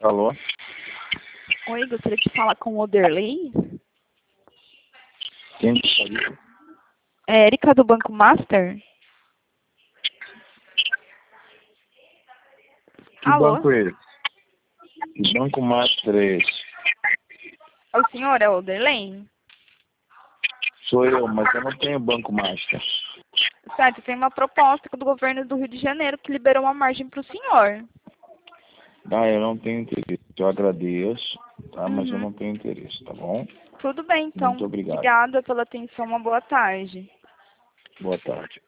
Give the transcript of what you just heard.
Alô? Oi, gostaria de falar com o Oderley. Quem gostaria? É Erika do Banco Master? Que Alô? banco é esse? Que banco Master é esse? O senhor é o Oderley? Sou eu, mas eu não tenho banco Master. Certo, tem uma proposta do governo do Rio de Janeiro que liberou uma margem para o senhor. Ah, eu não tenho interesse. Eu agradeço, tá? Mas eu Uhum. não tenho interesse, tá bom? Tudo bem, então. Muito obrigado. Obrigada pela atenção. Uma boa tarde. Boa tarde.